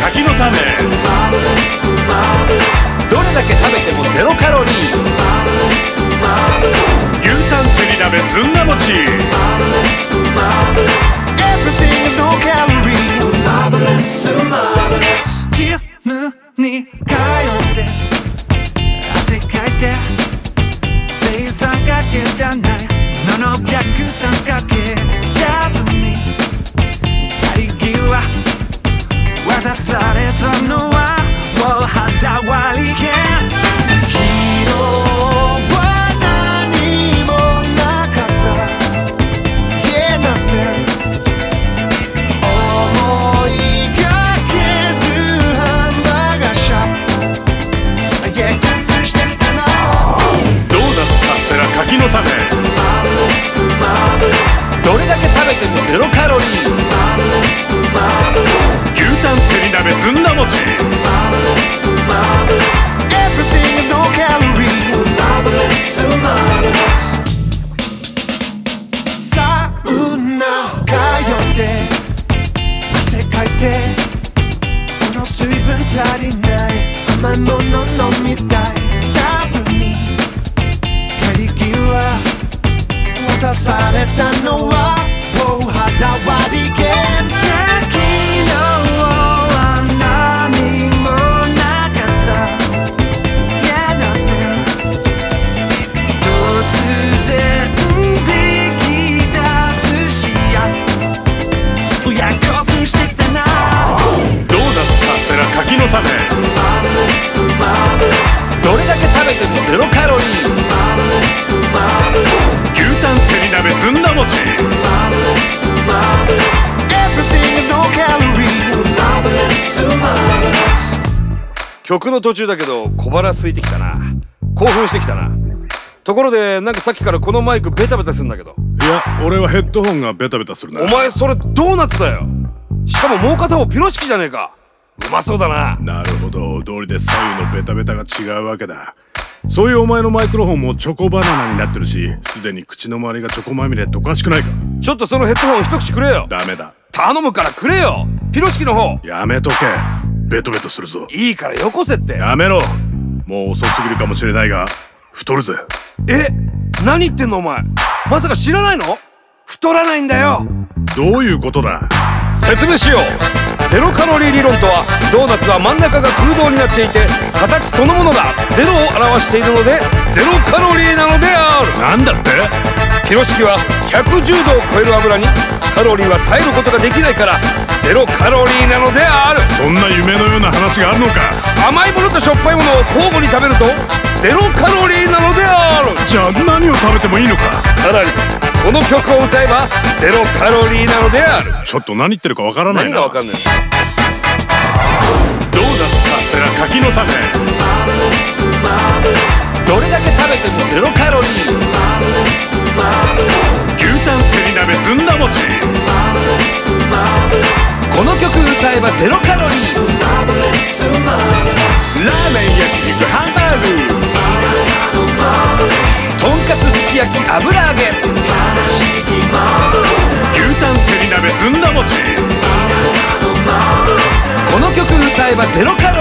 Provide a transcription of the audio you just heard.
柿の種。 どれだけ食べてもゼロカロリー。 牛タンせり鍋ずんだ餅。 Everything is no calorie. Marvelous, marvelous. ジムに通って汗かいて正三角形じゃないのの逆三角形スタッフに帰り際渡されたのはもう肌割り券。昨日は何もなかった。Yeah, nothing. 思いがけずハンバーガーショップ。Yeah, 工夫してきたな。 ドーナツカステラ柿の種。 どれだけ食べてもゼロカロリー。 牛タンせり鍋ずんだ餅。 Everything is no calorie. Marvelous, marvelous. サウナ通って汗かいてこの水分足りない甘いもの飲みたいスタッフに帰り際渡されたのはもう肌割り券。昨日は何もなかった。Yeah, nothing. 突然できた寿司屋。いや興奮してきたな。 ドーナツカステラ柿の種。 どれだけ食べてもゼロカロリー。 牛タンせり鍋ずんだ餅。 Everything is no calorie. Marvelous, marvelous. 曲の途中だけど小腹空いてきたな。興奮してきたな。ところでなんかさっきからこのマイクベタベタするんだけど。 いや、俺はヘッドホンがベタベタするな。 お前それドーナツだよ。しかももう片方ピロシキじゃねえか。うまそうだな。 なるほど、道理で左右のベタベタが違うわけだ。そういうお前のマイクロフォンもチョコバナナになってるし、すでに口の周りがチョコまみれっておかしくないか。 ちょっとそのヘッドホン一口くれよ。 ダメだ、 頼むからくれよ。ピロシキの方やめとけ。ベトベトするぞ。 いいからよこせって。 やめろ。もう遅すぎるかもしれないが太るぜ。 え、何言ってんのお前。まさか知らないの？太らないんだよ。 どういうことだ。 説明しよう。ゼロカロリー理論とは、ドーナツは真ん中が空洞になっていて形そのものがゼロを表しているのでゼロカロリーなのである。 なんだって。 ピロシキは110度を超える油にカロリーは耐えることができないからゼロカロリーなのである。 そんな夢のような話があるのか。 甘いものとしょっぱいものを交互に食べるとゼロカロリーなのである。 じゃあ何を食べてもいいのか。 さらにこの曲を歌えばゼロカロリーなのである。 ちょっと何言ってるかわからないな。 何がわかんない。 ドーナツカステラ柿の種。 どれだけ食べてもゼロカロリー。 牛タンせり鍋ずんだ餅。 この曲歌えばゼロカロリー。 ラーメン焼肉ハンバーグ。 とんかつすき焼き油揚げ。 牛タンせり鍋ずんだ餅。 この曲歌えばゼロカロリー。